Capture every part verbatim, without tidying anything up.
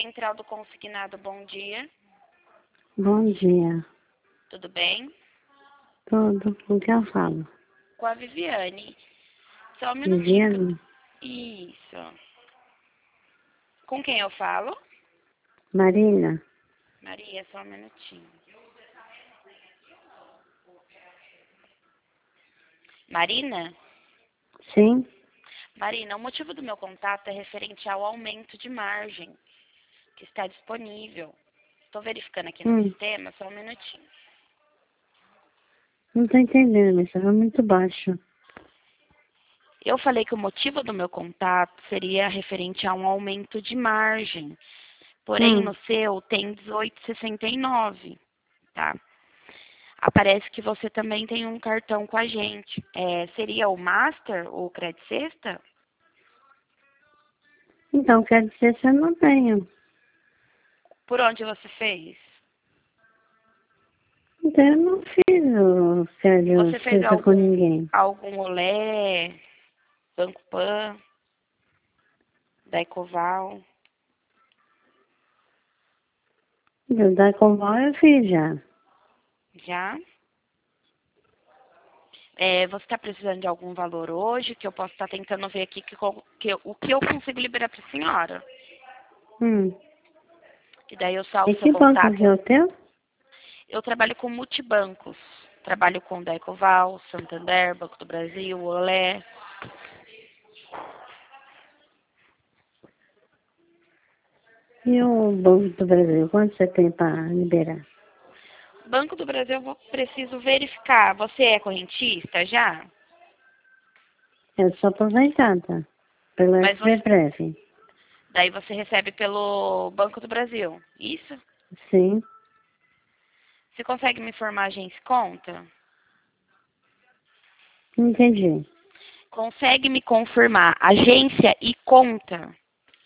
Central do Consignado, bom dia. Bom dia. Tudo bem? Tudo. Com quem eu falo? Com a Viviane. Só um minutinho. que eu- Viviane? Isso. Com quem eu falo? Marina? Maria, só um minutinho. Marina? Sim? Marina, o motivo do meu contato é referente ao aumento de margem que está disponível. Estou verificando aqui no Hum, sistema, só um minutinho. não tô entendendo, mas estava muito baixo. Eu falei que o motivo do meu contato seria referente a um aumento de margem. Porém, Hum, no seu tem dezoito e sessenta e nove, tá? Aparece que você também tem um cartão com a gente. É, seria o Master ou o Credit Sexta? então quer dizer que eu não tenho. Por onde você fez? Então eu não fiz o Sérgio Você fez César com algum, ninguém. algum Olé, Banco Pan, da Ecoval? Do da Coval eu fiz já. Já? É, você está precisando de algum valor hoje que eu posso estar tentando ver aqui que, co- que eu- o que eu consigo liberar para a senhora? Hum. Que daí eu E salvo seu que banco que é contato. o teu? Eu trabalho com multibancos. Trabalho com o da Ecoval, Santander, Banco do Brasil, Olé. E o Banco do Brasil? Quanto você tem para liberar? Banco do Brasil, eu vou- preciso verificar. Você é correntista já? Eu sou aposentada pelo Mas você, S B Breve. daí você recebe pelo Banco do Brasil. Isso? Sim, Você consegue me informar a agência e conta? entendi. Consegue me confirmar agência e conta?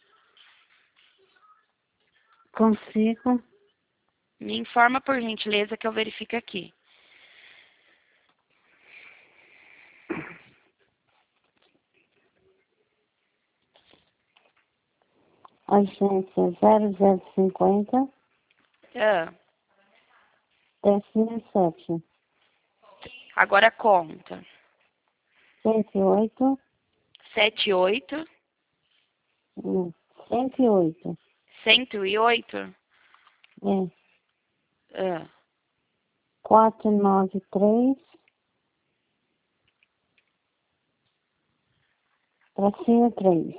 Consigo. Me informa por gentileza que eu verifico aqui. Agência zero zero cinquenta, Ah, décimo sete, agora conta. cento e oito, Sete oito, não, cento e oito, cento e oito. é, Ah, quatrocentos e noventa e três, tracinho três.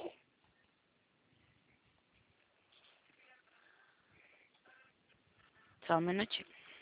só um minutinho.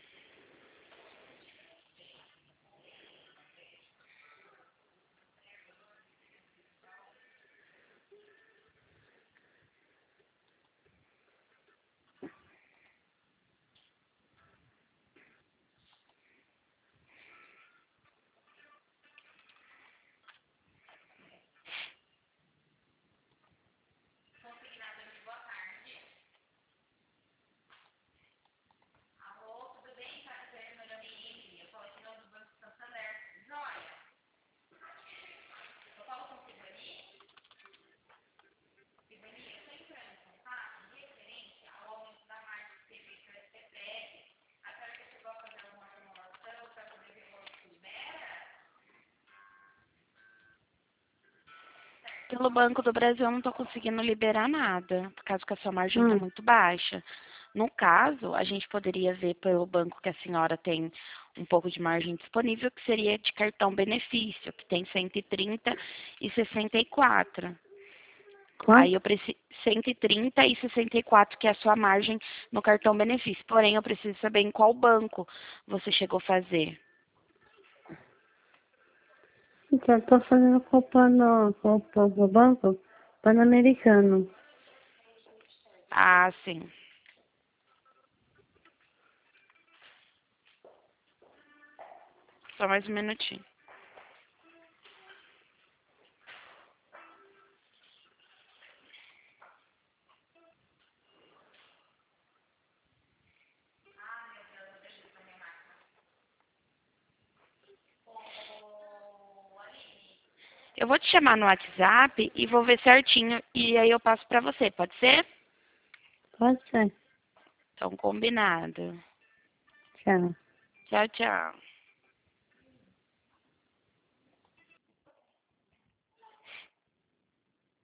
Pelo Banco do Brasil eu não estou conseguindo liberar nada, por causa que a sua margem está Hum, muito baixa. No caso, a gente poderia ver pelo banco que a senhora tem um pouco de margem disponível, que seria de cartão benefício, que tem cento e trinta e sessenta e quatro. Aí quanto? eu preciso cento e trinta e sessenta e quatro, que é a sua margem no cartão benefício. Porém, eu preciso saber em qual banco você chegou a fazer. Então, estou fazendo com o plano, com o com o banco pan-americano. Ah, sim. Só mais um minutinho. Eu vou te chamar no WhatsApp e vou ver certinho e aí eu passo pra você, pode ser? Pode ser. Então, combinado. Tchau. Tchau, tchau.